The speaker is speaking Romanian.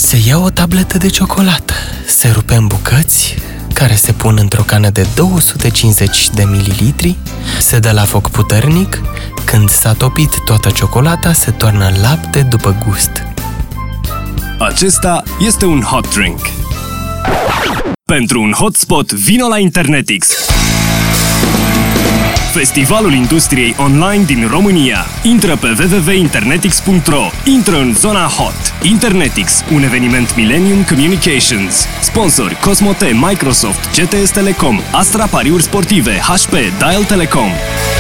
Se ia o tabletă de ciocolată, se rupe în bucăți, care se pun într-o cană de 250 de mililitri, se dă la foc puternic, când s-a topit toată ciocolata, se toarnă lapte după gust. Acesta este un hot drink. Pentru un hotspot, vino la Internetix! Festivalul industriei online din România. Intră pe www.internetix.ro. Intră în zona hot. Internetix, un eveniment Millennium Communications. Sponsori Cosmote, Microsoft, GTS Telecom, Astra Pariuri Sportive, HP, Dial Telecom.